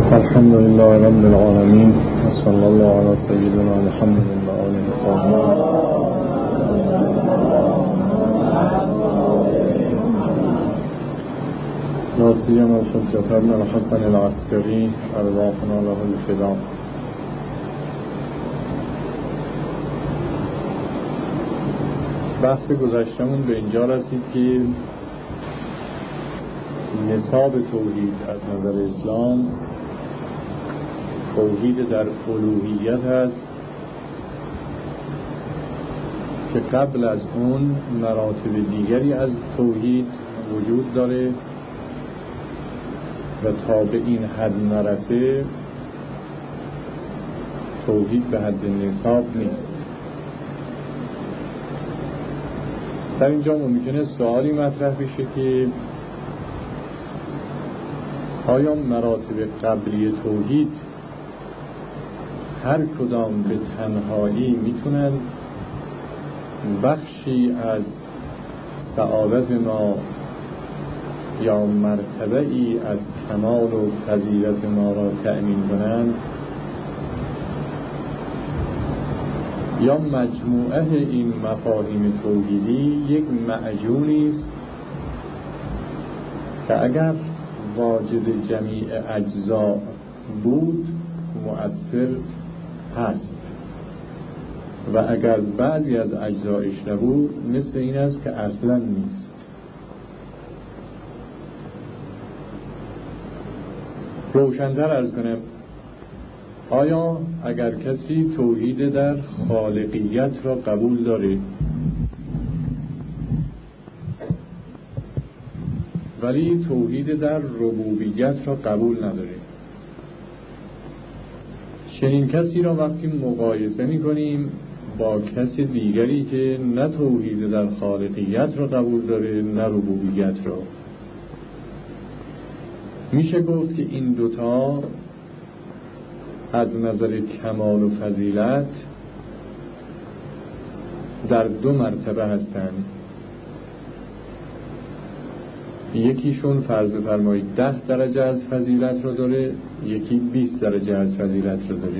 الحمد لله رب العالمين وصلى الله على سيدنا محمد وآله الطاهرين. لا سيما حجة ابن الحسن العسكري أرواحنا له الفداء. بحث گذشتمون به اینجا رسید که نصاب توحید از نظر اسلام توحید در الوهیت هست که قبل از اون مراتب دیگری از توحید وجود داره و تا به این حد نرسه توحید به حد نصاب نیست. در اینجا ممکنه سوالی مطرح بشه که آیا مراتب قبلی توحید هر کدام به تنهایی میتونن بخشی از سعادت ما یا مرتبه ای از کمال و فضیلت ما را تأمین کنند، یا مجموعه این مفاهیم توحیدی یک معجونی است که اگر واجد جمیع اجزا بود مؤثر هست و اگر بعضی از اجزایش نبود مثل این است که اصلا نیست. روشن‌تر عرض کنم، آیا اگر کسی توحید در خالقیت را قبول داره ولی توحید در ربوبیت را قبول نداره، چنین کسی را وقتی مقایسه می‌کنیم با کسی دیگری که نه توحید در خالقیت را قبول داره نه ربوبیت را، میشه گفت که این دوتا از نظر کمال و فضیلت در دو مرتبه هستند. یکیشون فرض فرمایید 10 درجه از فضیلت رو داره، یکی 20 درجه از فضیلت رو داره.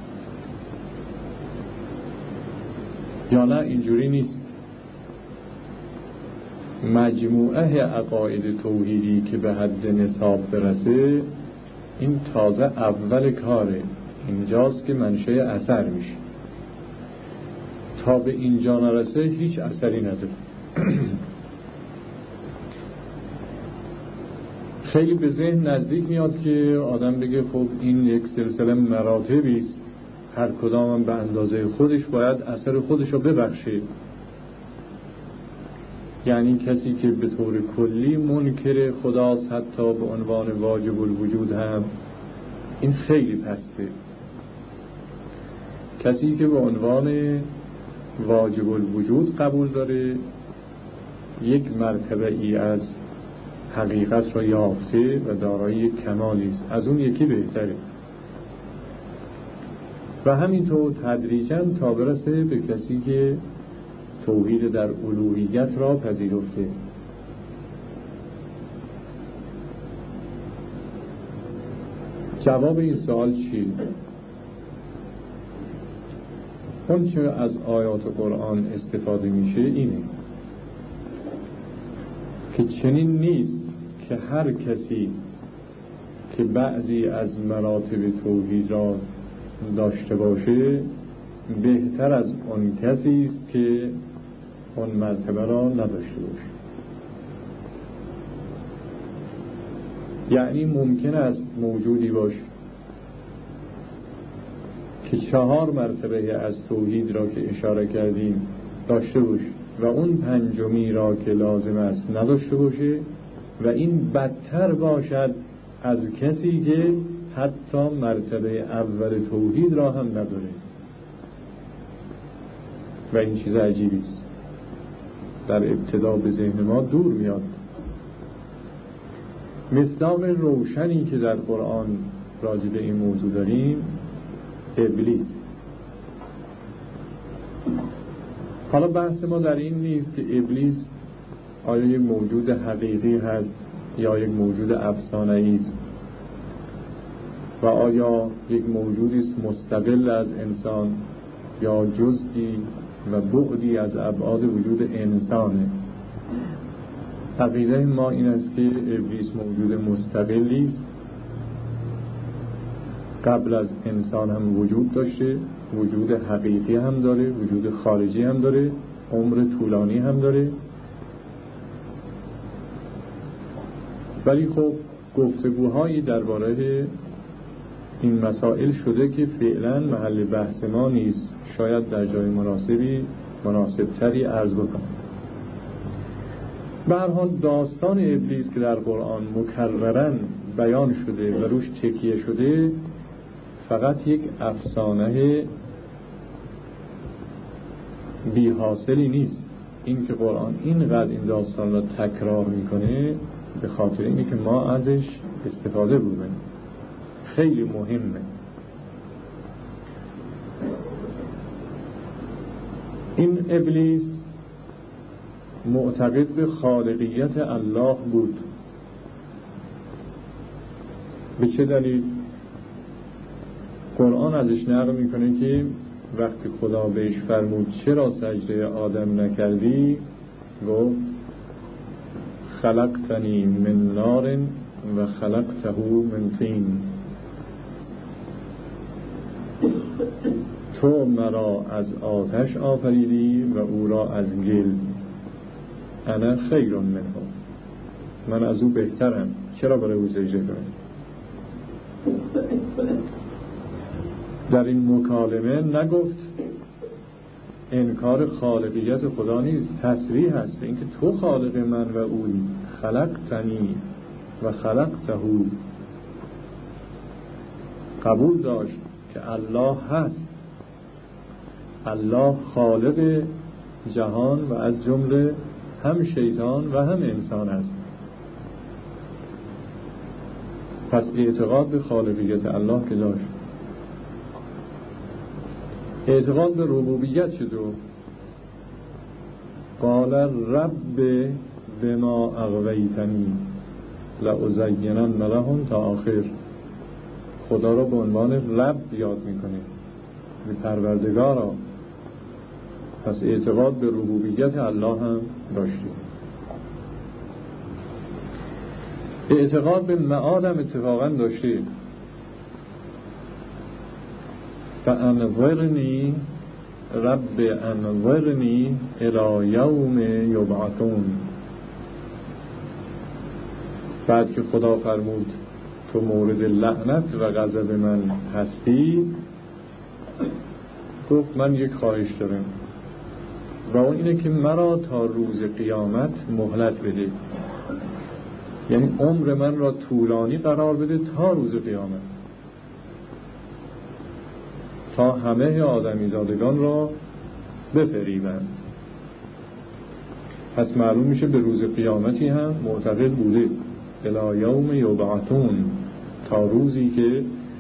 یا نه اینجوری نیست، مجموعه عقاید توحیدی که به حد نصاب برسه این تازه اول کاره، اینجاست که منشأ اثر میشه. تا به اینجا نرسه هیچ اثری نداره. خیلی به ذهن نزدیک میاد که آدم بگه خب این یک سلسله مراتبی است، هر کدام به اندازه خودش باید اثر خودش رو ببخشه. یعنی کسی که به طور کلی منکر خداست حتی به عنوان واجب الوجود هم این خیلی پسته. کسی که به عنوان واجب الوجود قبول داره یک مرتبه ای از حقیقت را یافته و دارای کمالی است، از اون یکی بهتره. و همینطور تدریجاً تا برسه به کسی که توحید در الوهیت را پذیرفته. جواب این سوال چی؟ اون چه از آیات قرآن استفاده میشه اینه که چنین نیست که هر کسی که بعضی از مراتب توحید را داشته باشه بهتر از اون کسی است که اون مرتبه را نداشته باشه. یعنی ممکن است موجودی باشه که 4 مرتبه از توحید را که اشاره کردیم داشته باشه و اون 5می را که لازم است نداشته باشه و این بدتر باشد از کسی که حتی مرتبه اول توحید را هم نداره. و این چیز عجیبی است، در ابتدا به ذهن ما دور میاد. مصداق روشنی که در قرآن راجع به این موضوع داریم ابلیس. حالا بحث ما در این نیست که ابلیس آیا یک موجود حقیقی هست یا یک موجود افسانه‌ای است. و آیا یک موجودی است مستقل از انسان یا جزئی و بعدی از ابعاد وجود انسانه؟ عقیده ما این است که ابلیس موجود مستقلی است، قبل از انسان هم وجود داشته، وجود حقیقی هم داره، وجود خارجی هم داره، عمر طولانی هم داره. ولی خب گفتگوهایی درباره این مسائل شده که فعلا محل بحث ما نیست. شاید در جای مناسبتری عرض بکنم. به هر حال داستان ابلیس که در قرآن مکرراً بیان شده و روش تکیه شده فقط یک افسانه بی حاصلی نیست. این که قرآن اینقدر این داستان را تکرار میکنه به خاطر اینه که ما ازش استفاده بکنیم. خیلی مهمه. این ابلیس معتقد به خالقیت الله بود. به چه دلیل؟ قرآن ازش نقل میکنه که وقتی خدا بهش فرمود چرا سجده آدم نکردی، گفت خلقتنی من نار و خلقته من طین. تو مرا از آتش آفریدی و او را از گل. انا خیر منه، من از او بهترم، چرا برای او سجده کنم؟ در این مکالمه نگفت انکار خالقیت خدا نیست، تصریح هست به اینکه تو خالق من و اویی. خلقتنی و خلقته. قبول داشت که الله هست، الله خالق جهان و از جمله هم شیطان و هم انسان است. پس اعتقاد به خالقیت الله که داشت. اعتقاد به ربوبیت چطور؟ قال رب بما اغویتنی لأزینن لهم تا آخر. خدا را به عنوان رب یاد میکنه، به پروردگارا. پس اعتقاد به ربوبیت الله هم داشتیم. اعتقاد به معاد هم اتفاقا داشتیم. فانظرنی رب انظرنی الی یوم یبعثون. بعد که خدا فرمود تو مورد لعنت و غضب من هستی، گفت من یک خواهش دارم و اون اینه که مرا تا روز قیامت مهلت بده، یعنی عمر من را طولانی قرار بده تا روز قیامت، تا همه آدمیزادگان را بفریبند. پس معلوم میشه به روز قیامتی هم معتقد بوده. الی یوم یبعثون، تا روزی که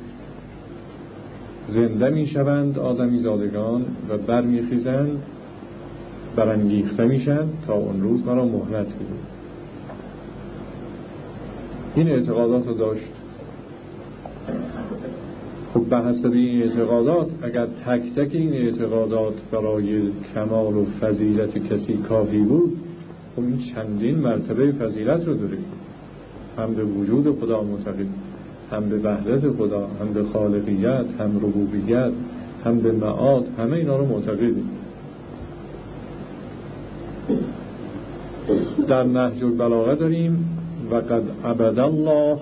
زنده میشوند آدمیزادگان و برمیخیزند، برانگیخته میشن، تا اون روز مرا مهلت بده. این اعتقادات رو داشت. خب به حسب این اعتقادات، اگر تک تک این اعتقادات برای کمال و فضیلت کسی کافی بود، خب این چندین مرتبه فضیلت رو داره. هم به وجود خدا معتقد، هم به وحدت خدا، هم به خالقیت، هم ربوبیت، هم به معاد، همه اینا رو معتقده. در نهج البلاغه داریم و قد عبد الله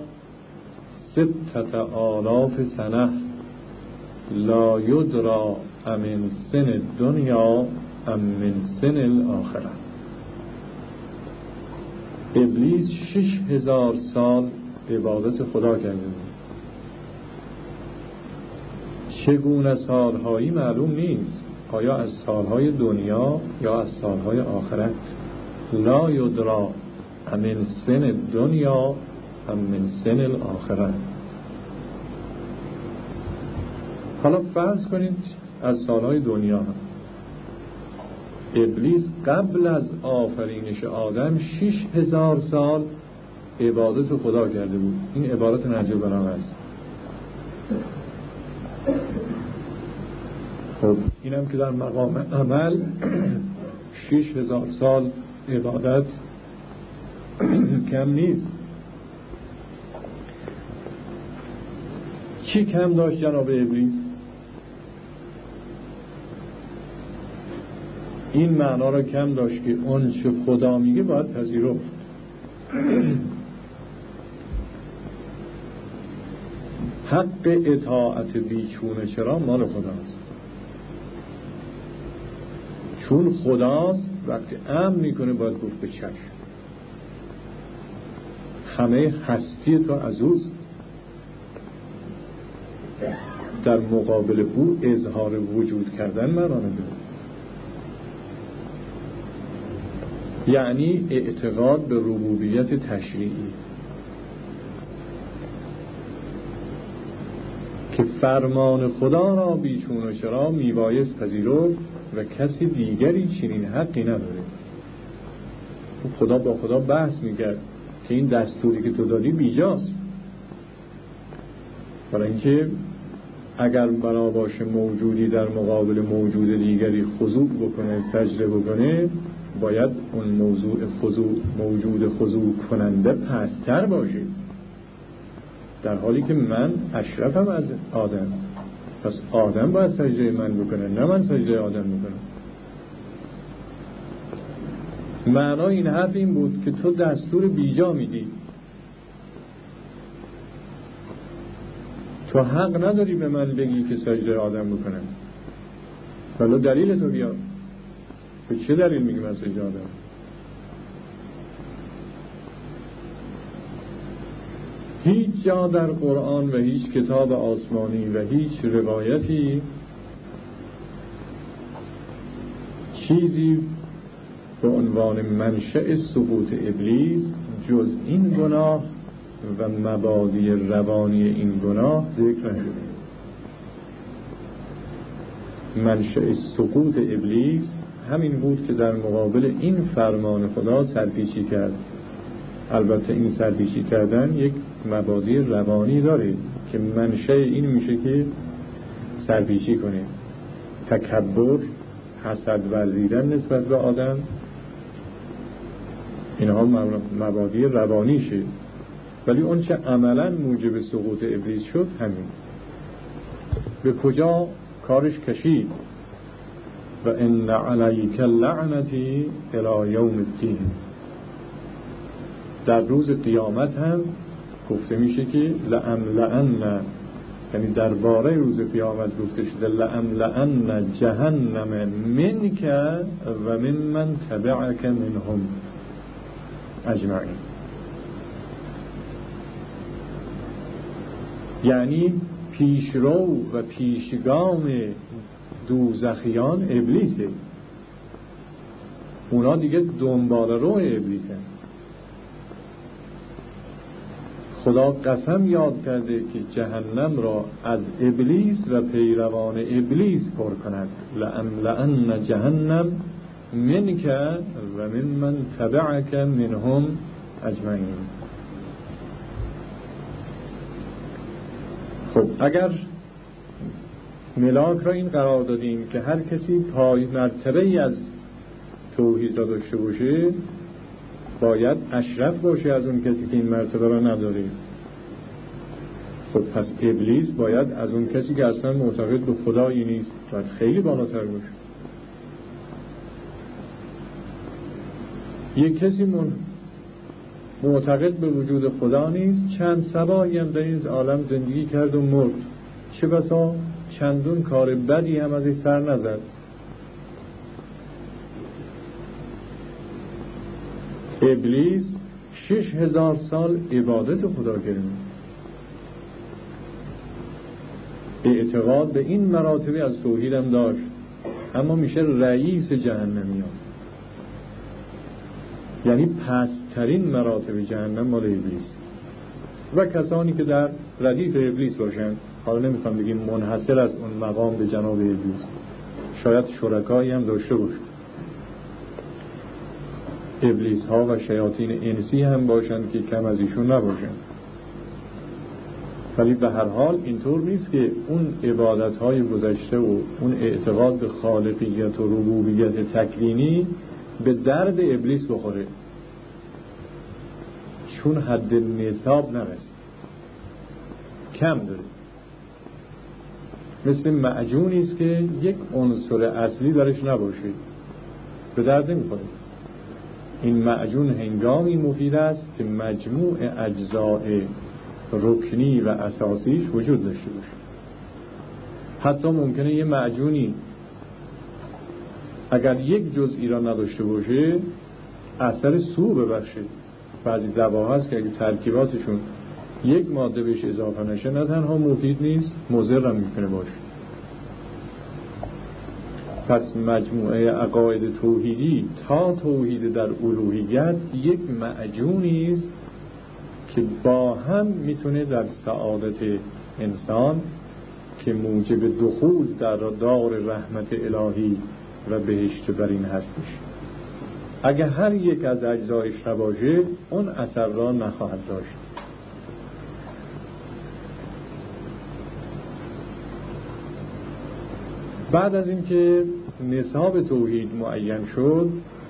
6000 سنه لا یدرا امن سن الدنیا ام من سن الاخره. ابلیس 6000 سال عبادت خدا کرده بود. چگونه سالهایی معلوم نیست، آیا از سالهای دنیا یا از سالهای آخرت. لا یدرا امن سن الدنیا ام من سن الاخره. حالا فرض کنید از سالهای دنیا هم ابلیس قبل از آفرینش آدم 6000 سال عبادت خدا کرده بود. این عبارت نهج البلاغه است. خب اینم که در مقام عمل 6000 سال عبادت کم نیست. چی کم داشت جناب ابلیس؟ این معنا را کم داشت که اون چه خدا میگه باید پذیرفت. حق اطاعت بیچون چرا مال خداست، چون خداست وقتی امر میکنه باید گفت به چشم. همه هستی تو از اوست، در مقابل او اظهار وجود کردن معنا نداره. یعنی اعتقاد به ربوبیت تشریعی که فرمان خدا را بیچون و چرا میبایست پذیرفت و کسی دیگری چنین حقی نداره. خدا با خدا بحث میکرد که این دستوری که تو دادی بیجاست، برای اینکه اگر بنا باشه موجودی در مقابل موجود دیگری خضوع بکنه، سجده بکنه، باید اون موجود خضوع کننده پستر باشه، در حالی که من اشرفم از آدم، پس آدم باید سجده من بکنه، نه من سجده آدم بکنم. معنای این حرف این بود که تو دستور بیجا میدی، تو حق نداری به من بگی که سجده آدم بکنم. حالا دلیل تو بیار، به چه دلیل میگی من سجده آدم؟ هیچ جا در قرآن و هیچ کتاب آسمانی و هیچ روایتی چیزی به عنوان منشأ سقوط ابلیس جز این گناه و مبادی روانی این گناه ذکر نشده. منشأ سقوط ابلیس همین بود که در مقابل این فرمان خدا سرپیچی کرد. البته این سرپیچی کردن یک مبادی روانی داره که منشأ این میشه که سرپیچی کنه، تکبر، حسد ورزیدن نسبت به آدم، اینها مبادی روانیشه. ولی اون چه عملا موجب سقوط ابلیس شد همین. به کجا کارش کشید؟ و ان علیک لعنتی الی یوم الدین. در روز قیامت هم گفته میشه که لأملأن، یعنی درباره روز قیامت گفته شده لأملأن جهنم منک و ممن تبعک منهم اجمعین. یعنی پیشرو و پیشگام دوزخیان ابلیسه، اونا دیگه دنبال رو ابلیسه. خدا قسم یاد کرده که جهنم را از ابلیس و پیروان ابلیس پر کند. لأملأن جهنم منک و ممن تبعک منهم اجمعین. خب اگر ملاک را این قرار دادیم که هر کسی پای مرتبه ای از توحید را داشته باشه باید اشرف باشه از اون کسی که این مرتبه را نداره. خب پس ابلیس باید از اون کسی که اصلا معتقد به خدایی نیست باید خیلی بالاتر باشه. یک کسی معتقد به وجود خدا نیست، چند سبایی هم در این عالم زندگی کرد و مرد، چه بسا چندون کار بدی هم ازش سر نزد. ابلیس 6000 سال عبادت خدا کرد، اعتقاد به این مراتبی از توحید هم داشت، اما میشه رئیس جهنمیان. یعنی پسترین مراتب جهنم مال ابلیس و کسانی که در ردیف ابلیس باشند. حالا نمیخوام بگیم منحصر از اون مقام به جناب ابلیس، شاید شرکایی هم داشته باشه، ابلیس ها و شیاطین انسی هم باشند که کم از ایشون نباشند. ولی به هر حال اینطور نیست که اون عبادت‌های گذشته و اون اعتقاد به خالقیت و ربوبیت تکوینی به درد ابلیس بخوره، چون حد نصاب نرسید، کم داره. مثل معجونی است که یک عنصر اصلی درش نباشه، به درد نمیخوره. این معجون هنگامی مفید است که مجموع اجزاء رکنی و اساسیش وجود داشته باشه. حتی ممکنه یه معجونی اگر یک جزئی را نداشته باشه اثر سو ببخشه. بعضی دوا هست که اگه ترکیباتشون یک ماده بهش اضافه نشه نه تنها مفید نیست، مضر هم میتونه باشه. پس مجموعه عقاید توحیدی تا توحید در الوهیت یک معجونی است که با هم میتونه در سعادت انسان که موجب دخول در دار رحمت الهی و بهشت برین هستش. اگه هر یک از اجزایش نباشه اون اثر را نخواهد داشت. بعد از اینکه نصاب توحید معین شد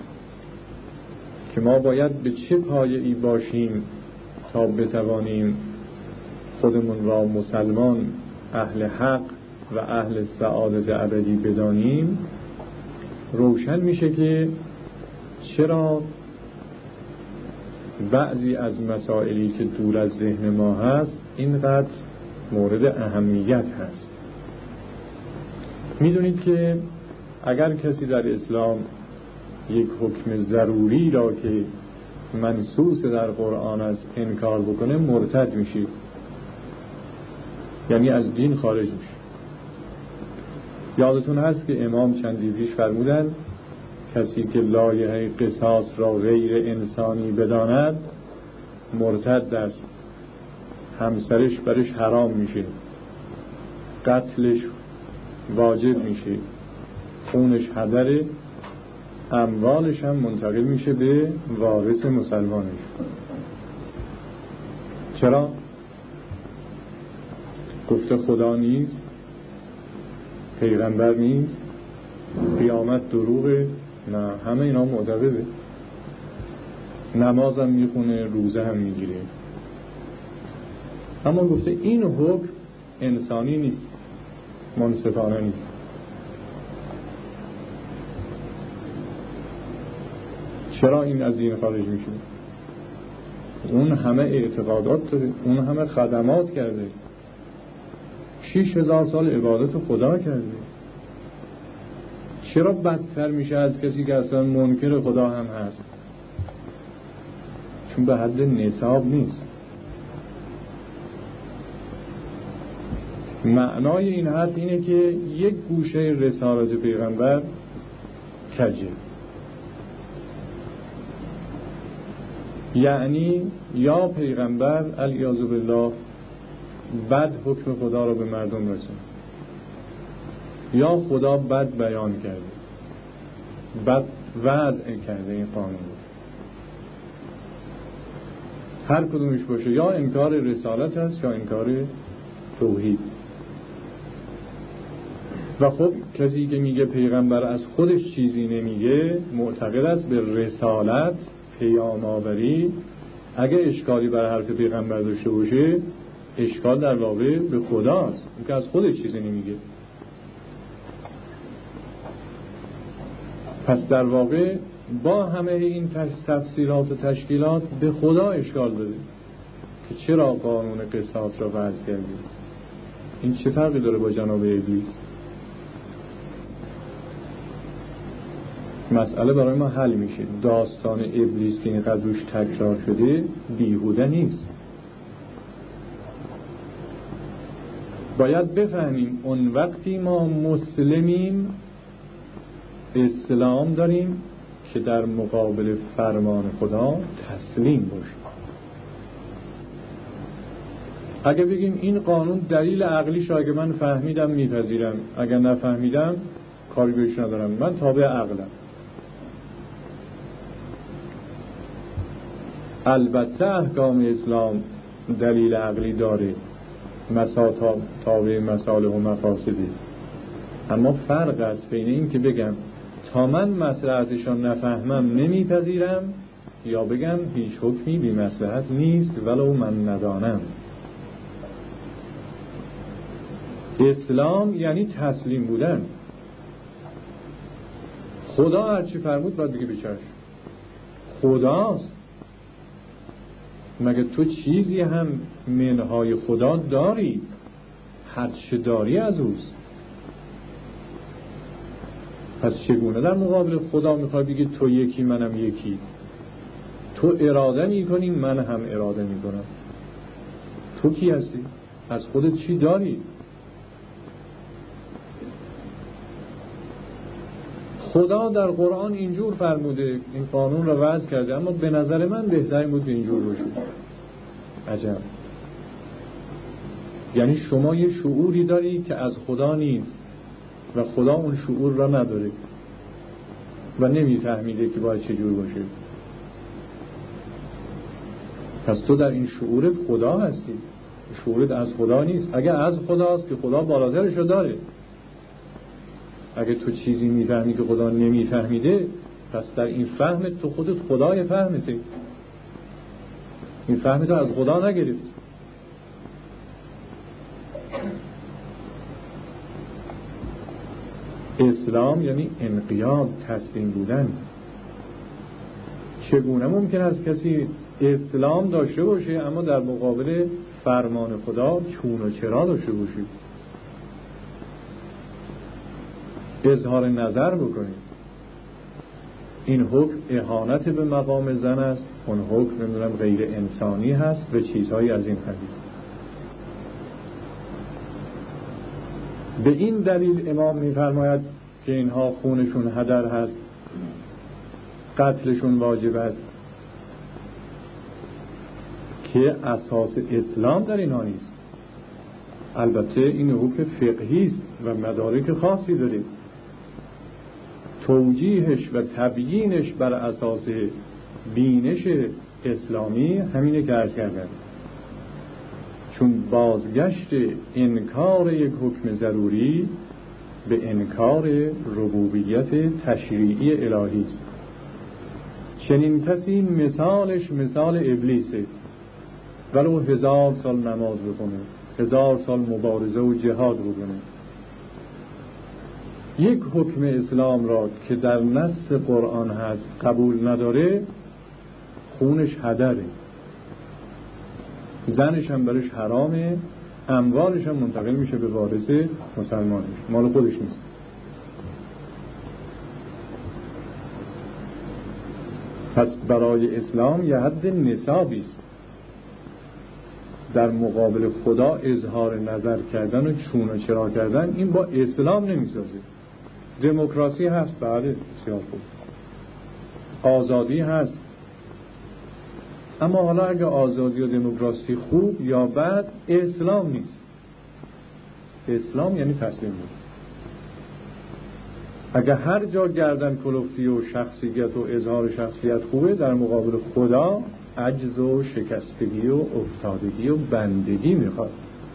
که ما باید به چه پایه‌ای باشیم تا بتوانیم خودمون را مسلمان، اهل حق و اهل سعادت ابدی بدانیم، روشن میشه که چرا بعضی از مسائلی که دور از ذهن ما هست اینقدر مورد اهمیت هست. میدونید که اگر کسی در اسلام یک حکم ضروری را که منصوص در قرآن است انکار بکنه مرتد میشه، یعنی از دین خارج میشه. یادتون هست که امام چندی پیش فرمودن کسی که لایحه قصاص را غیر انسانی بداند مرتد است، همسرش برش حرام میشه، قتلش واجب میشه، خونش هدره، اموالش هم منتقل میشه به وارث مسلمانش. چرا؟ گفته خدا نیست، پیغمبر نیست، قیامت دروغه. نه، همه اینا معتقده. نماز هم میخونه، روزه هم میگیره، اما گفته این حکم انسانی نیست، منصفانه نیست. چرا این از دین خارج میشه؟ اون همه اعتقادات داره، اون همه خدمات کرده، 6000 سال عبادت خدا کرده. چرا بدتر میشه از کسی که اصلا منکر خدا هم هست؟ چون به حد نصاب نیست. معنای این حرف اینه که یک گوشه رسالت پیغمبر کجه، یعنی یا پیغمبر علیاذ بالله بد حکم خدا رو به مردم رسون، یا خدا بد بیان کرده، بد وضع کرده این قانون رو. هر کدومش باشه، یا انکار رسالت هست یا انکار توحید. و خب کسی که میگه پیغمبر از خودش چیزی نمیگه، معتقد است به رسالت، پیام آوری. اگه اشکالی بر حرف پیغمبر داشته باشه، اشکال در واقع به خداست، اون که از خودش چیزی نمیگه. پس در واقع با همه این تفسیرات و تشکیلات به خدا اشکال داره که چرا قانون قصاص را وضع کردی. این چه فرقی داره با جناب ابلیس؟ مسئله برای ما حل میشه. داستان ابلیس که اینقدر روش تکرار شده بیهوده نیست. باید بفهمیم اون وقتی ما مسلمیم، اسلام داریم که در مقابل فرمان خدا تسلیم باشیم. اگه بگیم این قانون دلیل عقلیش را اگه من فهمیدم میپذیرم، اگه نفهمیدم کاری بهش ندارم، من تابع عقلم. البته احکام اسلام دلیل عقلی داره، تابع مصالح و مفاسدی. اما فرق است بین این که بگم تا من مصلحتشان نفهمم نمیپذیرم، یا بگم هیچ حکمی بی مصلحت نیست ولو من ندانم. اسلام یعنی تسلیم بودن. خدا هرچی فرمود باید بگی بچشم. خداست. مگه تو چیزی هم منهای خدا داری؟ هرچی داری از اوست. پس چگونه در مقابل خدا میخوای بگی تو یکی منم یکی؟ تو اراده میکنی من هم اراده میکنم. تو کی هستی؟ از خودت چی داری؟ خدا در قرآن اینجور فرموده، این قانون را وضع کرده، اما به نظر من بهتر بود اینجور باشه. عجب. یعنی شما یه شعوری داری که از خدا نیست و خدا اون شعور را نداره و نمیفهمیده که باید چجور باشه. پس تو در این شعورت خدا هستی، شعورت از خدا نیست. اگر از خداست که خدا بالاترشو داره. اگه تو چیزی میفهمی که خدا نمیفهمیده، پس در این فهمت تو خودت خدای فهمته. این فهمت از خدا نگرفت. اسلام یعنی انقیاد، تسلیم بودن. چگونه ممکن است کسی اسلام داشته باشه اما در مقابل فرمان خدا چون و چرا داشته باشه؟ اظهار نظر بکنید این حکم اهانت به مقام زن است، اون حکم نمیدونم غیر انسانی هست و چیزهایی از این قبیل. به این دلیل امام میفرماید که اینها خونشون هدر هست، قتلشون واجب است، که اساس اسلام در اینها نیست. البته این حکم فقهی است و مدارک خاصی داره. توجیهش و تبیینش بر اساس بینش اسلامی همینه که عرض کردم. چون بازگشت انکار یک حکم ضروری به انکار ربوبیت تشریعی الهی است. چنین کسی مثالش مثال ابلیسه، ولو 1000 سال نماز بکنه، 1000 سال مبارزه و جهاد بکنه، یک حکم اسلام را که در نص قرآن هست قبول نداره، خونش هدره، زنش هم برش حرامه، اموالش هم منتقل میشه به وارث مسلمانش، مال خودش نیست. پس برای اسلام یه حد نصابی است. در مقابل خدا اظهار نظر کردن و چون و چرا کردن این با اسلام نمیسازه. دموکراسی هست، بله بسیار خوب، آزادی هست، اما حالا اگه آزادی و دموکراسی خوب یا بد، اسلام نیست. اسلام یعنی تسلیم بود. اگه هر جا گردن کلفتی و شخصیت و اظهار شخصیت خوبه، در مقابل خدا عجز و شکستگی و افتادگی و بندگی میخواد.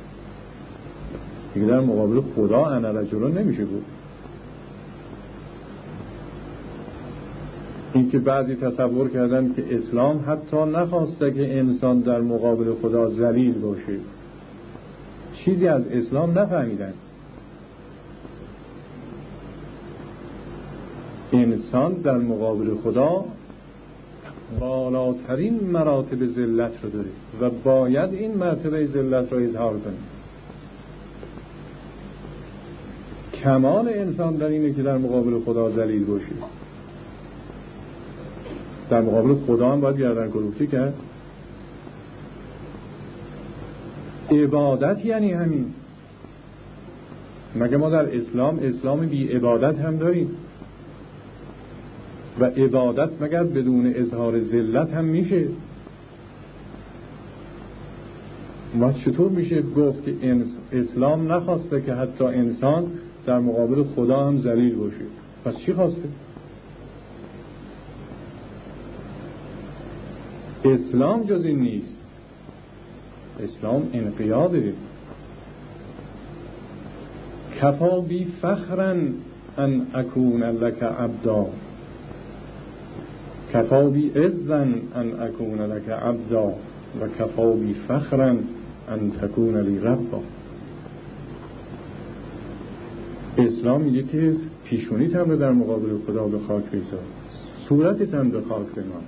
دیگه در مقابل خدا انا رجلون نمیشه بود. این که بعضی تصور کردن که اسلام حتی نخواسته که انسان در مقابل خدا ذلیل باشه، چیزی از اسلام نفهمیدن. انسان در مقابل خدا بالاترین مراتب ذلت رو داره و باید این مرتبه ذلت رو اظهار کنه. کمال انسان در اینه که در مقابل خدا ذلیل باشه. در مقابل خدا هم باید گردن کلفتی کرد. عبادت یعنی همین. مگه ما در اسلام بی عبادت هم داریم؟ و عبادت مگر بدون اظهار ذلت هم میشه؟ ما چطور میشه گفت که اسلام نخواسته که حتی انسان در مقابل خدا هم ذلیل باشه؟ پس چی خواسته؟ اسلام جز این نیست. اسلام انقیاده. کفا بی فخرا ان اکون لک عبدا، کفا بی عزا ان اکون لک عبدا و کفا بی فخرا ان تکون لی ربا. اسلام میگه که پیشونیت هم رو در مقابل خدا به خاک بذار، صورتت هم به خاک بنام.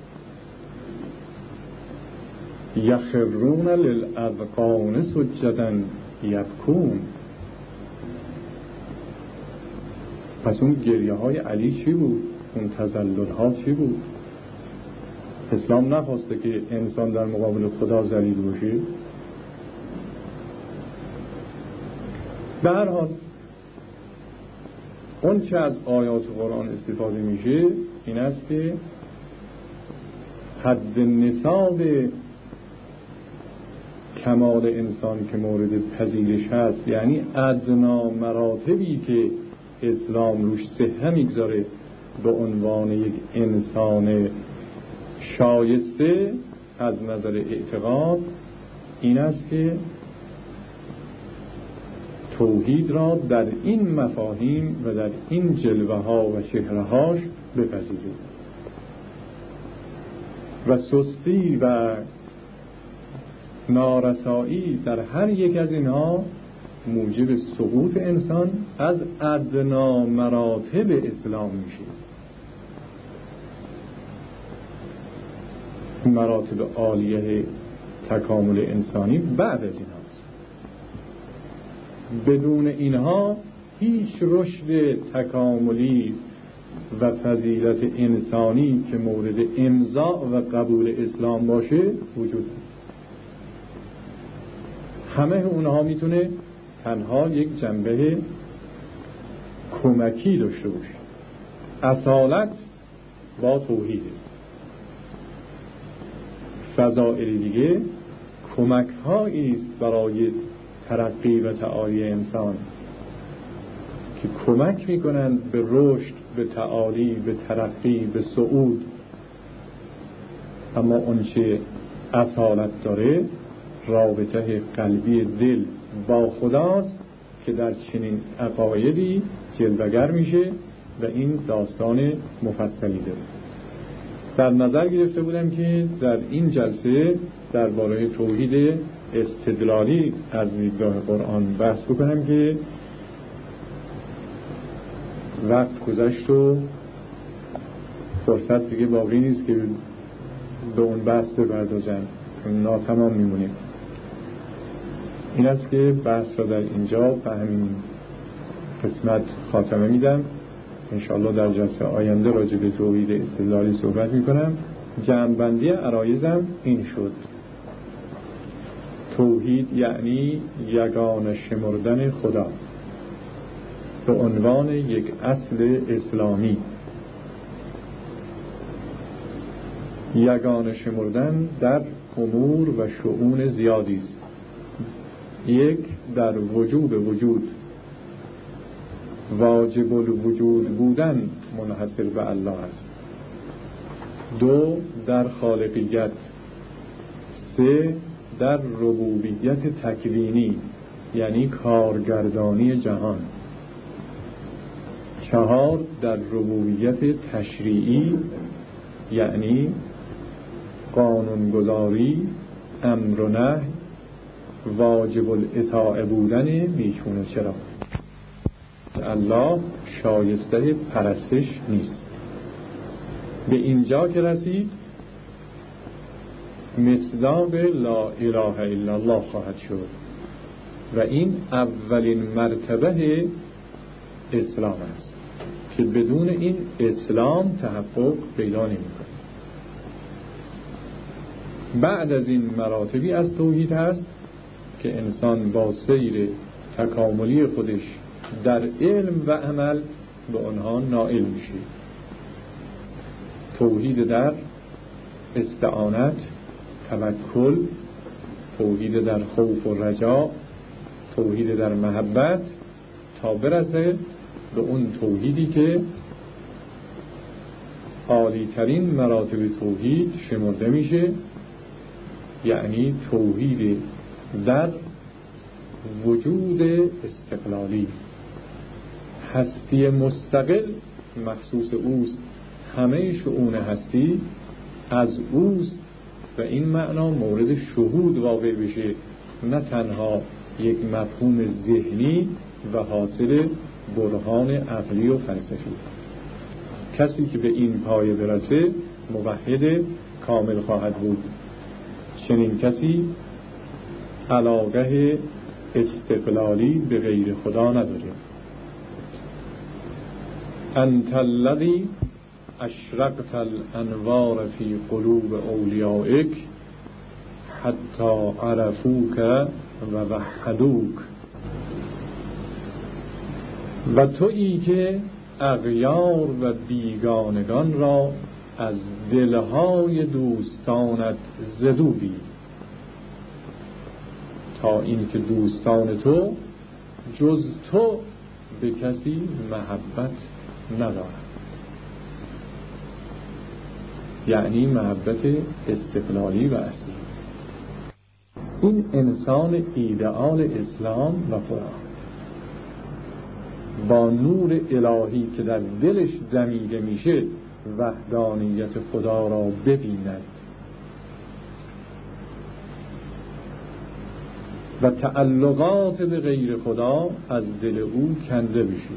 یخرون للاذقان سجدا یبکون. پس اون گریه های علی چی بود؟ اون تذلل ها چی بود؟ اسلام نخواسته که انسان در مقابل خدا ذلیل باشه. به هر حال اون چه از آیات قرآن استفاده میشه این است که حد نصاب کمال انسان که مورد پذیرش هست، یعنی ادنا مراتبی که اسلام روش صحه میگذاره به عنوان یک انسان شایسته از نظر اعتقاد، این است که توحید را در این مفاهیم و در این جلوه ها و چهره هاش بپذیرید و سستی و نارسایی در هر یک از اینها موجب سقوط انسان از ادنا مراتب اسلام میشه. مراتب عالیه تکامل انسانی بعد از اینها، بدون اینها هیچ رشد تکاملی و فضیلت انسانی که مورد امضاء و قبول اسلام باشه وجود نداره. همه اونها میتونه تنها یک جنبه کمکی داشته باشه. اصالت با توحیده، فضائل دیگه کمک هایی است برای ترقی و تعالی انسان که کمک میکنند به رشد، به تعالی، به ترقی، به صعود. اما اون چه اصالت داره رابطه قلبی دل با خداست که در چنین عقایدی جلوگر میشه و این داستان مفصلی داره. در نظر گرفته بودم که در این جلسه درباره توحید استدلالی از دیدگاه قرآن بحث بکنم که وقت گذشت و فرصت دیگه باقی نیست که به اون بحث بپردازم، ناتمام میمونیم. این است که بحث را در اینجا به همین قسمت خاتمه میدم. انشاءالله در جلسه آینده راجع به توحید استدلالی صحبت میکنم. جمع‌بندی عرایزم این شد: توحید یعنی یگانه شمردن خدا به عنوان یک اصل اسلامی. یگانه شمردن در امور و شؤون زیادی است. یک، در وجوب وجود، واجب الوجود بودن منحصر به الله است. دو، در خالقیت. سه، در ربوبیت تکوینی یعنی کارگردانی جهان. چهار، در ربوبیت تشریعی یعنی قانونگذاری، امر و نهی، واجب الاطاعه بودن بیچون و چرا. الله شایسته پرستش نیست. به اینجا که رسید مصداق لا اله الا الله خواهد شد و این اولین مرتبه اسلام است که بدون این اسلام تحقق پیدا نمی‌کند. بعد از این مراتبی از توحید هست که انسان با سیر تکاملی خودش در علم و عمل به آنها نائل میشه. توحید در استعانت، توکل، توحید در خوف و رجا، توحید در محبت، تا برسه به اون توحیدی که عالی ترین مراتب توحید شمرده میشه، یعنی توحید در وجود استقلالی. هستی مستقل مخصوص اوست، همه شؤون هستی از اوست و این معنا مورد شهود واقع بشه، نه تنها یک مفهوم ذهنی و حاصل برهان عقلی و فلسفی. کسی که به این پایه برسه موحد کامل خواهد بود. چنین کسی علاقه استقلالی به غیر خدا نداره. انت الذی اشرقت الانوار فی قلوب اولیائک حتی عرفوک و وحدوک. و تویی که اغیار و بیگانگان را از دلهای دوستانت زدودی، تا این که دوستان تو جز تو به کسی محبت ندارد. یعنی محبت استقلالی و اصلی. این انسان ایدئال اسلام و قرآن با نور الهی که در دلش دمیده میشه وحدانیت خدا را ببیند و تعلقات به غیر خدا از دل او کنده بشه،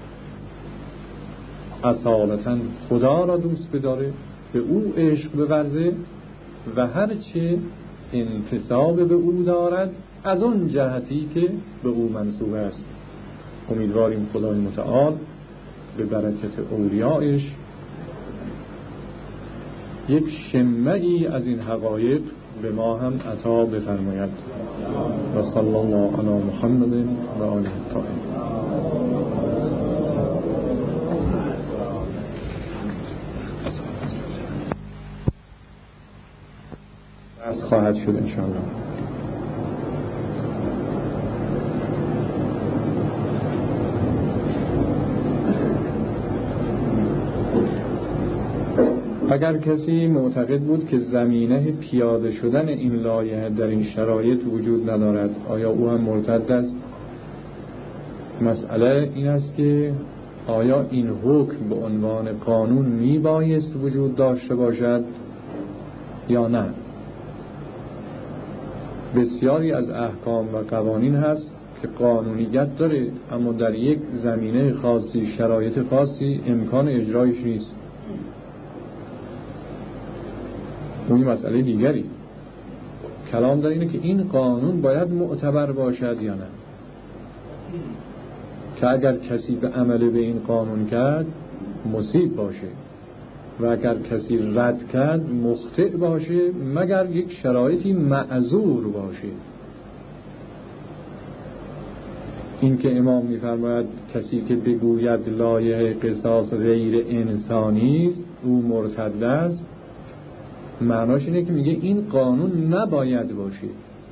اصالتا خدا را دوست بداره، به او عشق بورزه و هرچه انتساب به او دارد از اون جهتی که به او منسوب است. امیدواریم خدای متعال به برکت اولیایش یک شمعی از این حقایق به ما هم عطا بفرماید. و صلی الله علی محمد و آله الطاهرین. از خواهد شد انشاءالله. اگر کسی معتقد بود که زمینه پیاده شدن این لایحه در این شرایط وجود ندارد، آیا او هم مرتد است؟ مسئله این است که آیا این حکم به عنوان قانون میبایست وجود داشته باشد یا نه؟ بسیاری از احکام و قوانین هست که قانونیت داره اما در یک زمینه خاصی، شرایط خاصی امکان اجرایش نیست. اون مسئله دیگری. کلام در اینه که این قانون باید معتبر باشد یا نه، که اگر کسی به عمل به این قانون کرد مصیب باشه و اگر کسی رد کرد مخطئ باشه، مگر یک شرایطی معذور باشه. این که امام می‌فرماید کسی که بگوید لایحه قصاص غیر انسانی است او مرتد است، معناش اینه که میگه این قانون نباید باشه.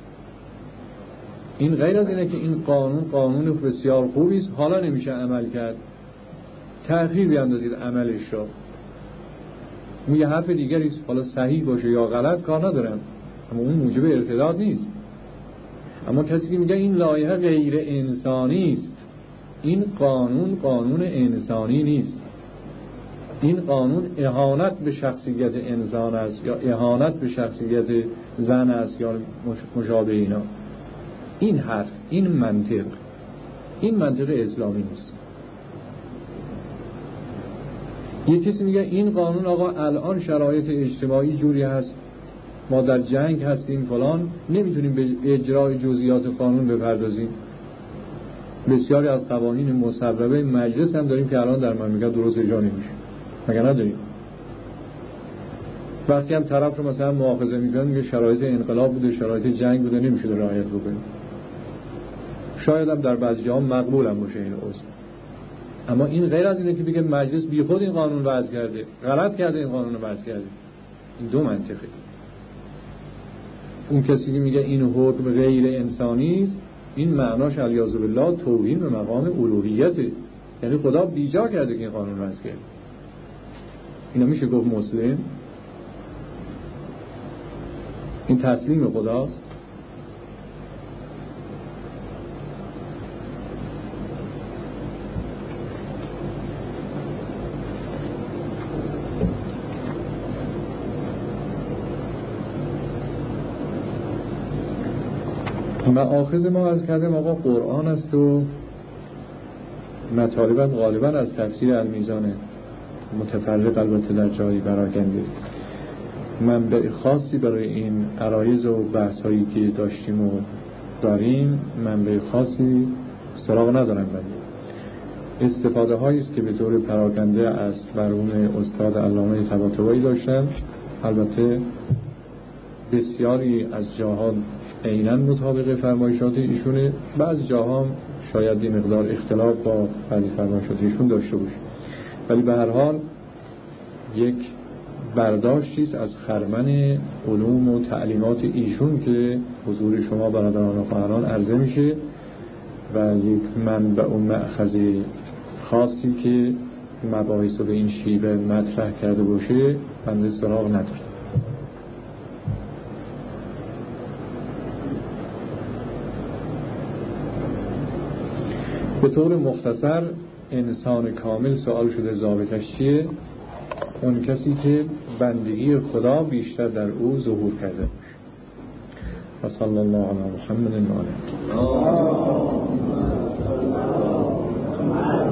این غیر از اینه که این قانون بسیار خوبی است، حالا نمیشه عمل کرد، تأخیر بیاندازید عملش رو. میگه حرف دیگری است، حالا صحیح باشه یا غلط کار ندارم، اما اون موجب ارتداد نیست. اما کسی که میگه این لایحه غیر انسانی است، این قانون انسانی نیست، این قانون اهانت به شخصیت انسان است یا اهانت به شخصیت زن است یا مشابه اینا. این حرف، این منطق اسلامی نیست. یک کسی میگه این قانون آقا الان شرایط اجتماعی جوری هست، ما در جنگ هستیم فلان، نمیتونیم به اجرای جزئیات قانون بپردازیم. بسیاری از قوانین مصوبه مجلس هم داریم که الان در مملکت درست اجرا نمیشه، مگر نداریم؟ وقتی هم طرف رو مثلا مؤاخذه میکنن میگه شرایط انقلاب بوده، شرایط جنگ بوده، نمیشه رعایت بکنیم. شاید هم در بعضی جاها مقبول هم باشه این عذر، اما این غیر از اینه که بگه مجلس بی خود این قانون وضع کرده، غلط کرده این قانون وضع کرده. این دو منطقه. اون کسی که میگه این حکم غیر انسانی است، این معناش علیاذ بالله توهین به مقام الوهیته، یعنی خدا بیجا کرده که این قانون وضع کرده. اینا میشه گفت مسلم؟ این تسلیم خداست؟ مآخذ ما از کردیم آقا قرآن است و مطالب غالبا از تفسیر المیزانه، متفرق البته در جایی براکنده. منبع خاصی برای این عرایض و بحث هایی که داشتیم و داریم منبع خاصی سراغ ندارم، ولی استفاده هایی است که به طور پراکنده از مرحوم استاد علامه طباطبایی داشتن. البته بسیاری از جاها عیناً مطابق فرمایشات ایشونه، بعضی جاها شاید این مقدار اختلاف با بعضی فرمایشات ایشون داشته باشه، ولی به هر حال یک برداشتیست از خرمن علوم و تعلیمات ایشون که حضور شما برادران و خواهران عرضه میشه و یک منبع و مأخذ خاصی که مباحث رو به این شیوه مطرح کرده باشه بنده سراغ نداره. به طور مختصر انسان کامل سوال شده ضابطش چیه؟ اون کسی که بندگی خدا بیشتر در او ظهور کرده باشه. و صلی الله علی محمد و آله.